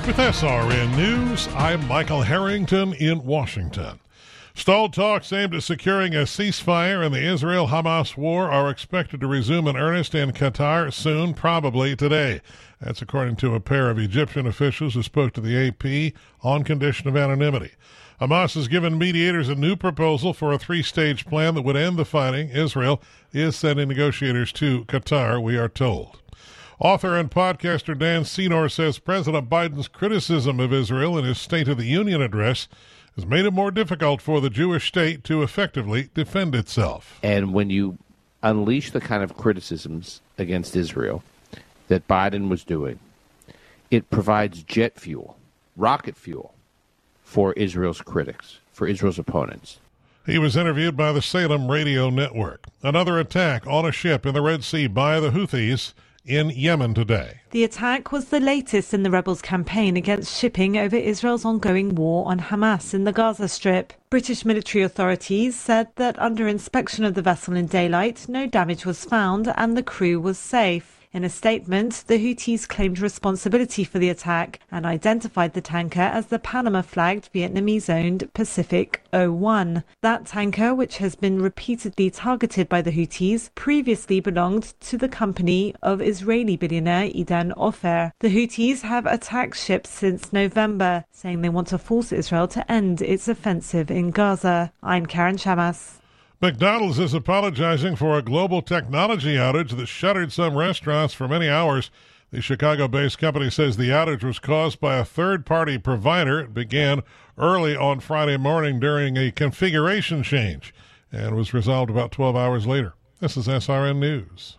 With SRN News, I'm Michael Harrington in Washington. Stalled talks aimed at securing a ceasefire in the Israel-Hamas war are expected to resume in earnest in Qatar soon, probably today. That's according to a pair of Egyptian officials who spoke to the AP on condition of anonymity. Hamas has given mediators a new proposal for a three-stage plan that would end the fighting. Israel is sending negotiators to Qatar, we are told. Author and podcaster Dan Senor says President Biden's criticism of Israel in his State of the Union address has made it more difficult for the Jewish state to effectively defend itself. And when you unleash the kind of criticisms against Israel that Biden was doing, it provides jet fuel, rocket fuel, for Israel's critics, for Israel's opponents. He was interviewed by the Salem Radio Network. Another attack on a ship in the Red Sea by the Houthis in Yemen today. The attack was the latest in the rebels' campaign against shipping over Israel's ongoing war on Hamas in the Gaza Strip. British military authorities said that under inspection of the vessel in daylight, no damage was found and the crew was safe. In a statement, the Houthis claimed responsibility for the attack and identified the tanker as the Panama-flagged Vietnamese-owned Pacific 01. That tanker, which has been repeatedly targeted by the Houthis, previously belonged to the company of Israeli billionaire Idan Ofer. The Houthis have attacked ships since November, saying they want to force Israel to end its offensive in Gaza. I'm Karen Shamas. McDonald's is apologizing for a global technology outage that shuttered some restaurants for many hours. The Chicago-based company says the outage was caused by a third-party provider. It began early on Friday morning during a configuration change and was resolved about 12 hours later. This is SRN News.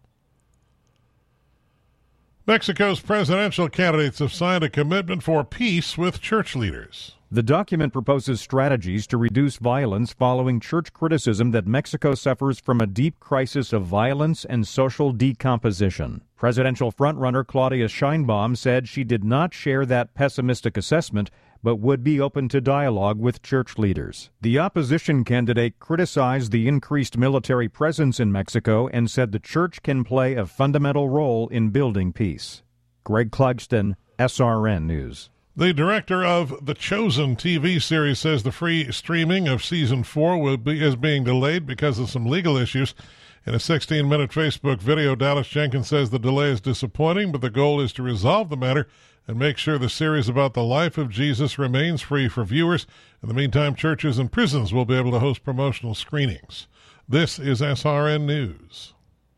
Mexico's presidential candidates have signed a commitment for peace with church leaders. The document proposes strategies to reduce violence following church criticism that Mexico suffers from a deep crisis of violence and social decomposition. Presidential frontrunner Claudia Sheinbaum said she did not share that pessimistic assessment, but would be open to dialogue with church leaders. The opposition candidate criticized the increased military presence in Mexico and said the church can play a fundamental role in building peace. Greg Clugston, SRN News. The director of The Chosen TV series says the free streaming of Season 4 is being delayed because of some legal issues. In a 16-minute Facebook video, Dallas Jenkins says the delay is disappointing, but the goal is to resolve the matter and make sure the series about the life of Jesus remains free for viewers. In the meantime, churches and prisons will be able to host promotional screenings. This is SRN News.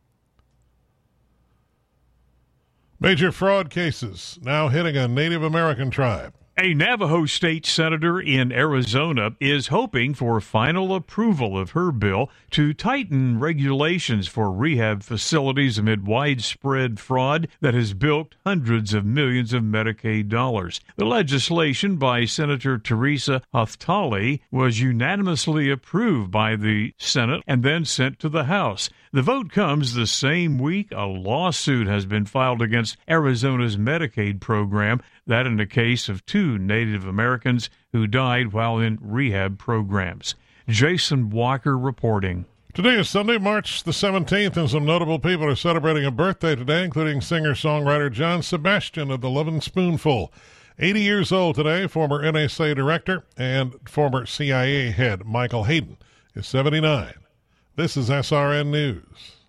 Major fraud cases now hitting a Native American tribe. A Navajo state senator in Arizona is hoping for final approval of her bill to tighten regulations for rehab facilities amid widespread fraud that has bilked hundreds of millions of Medicaid dollars. The legislation by Senator Teresa Haftali was unanimously approved by the Senate and then sent to the House. The vote comes the same week a lawsuit has been filed against Arizona's Medicaid program, that in the case of two Native Americans who died while in rehab programs. Jason Walker reporting. Today is Sunday, March the 17th, and some notable people are celebrating a birthday today, including singer-songwriter John Sebastian of the Lovin' Spoonful. 80 years old today, former NSA director and former CIA head Michael Hayden is 79. This is SRN News.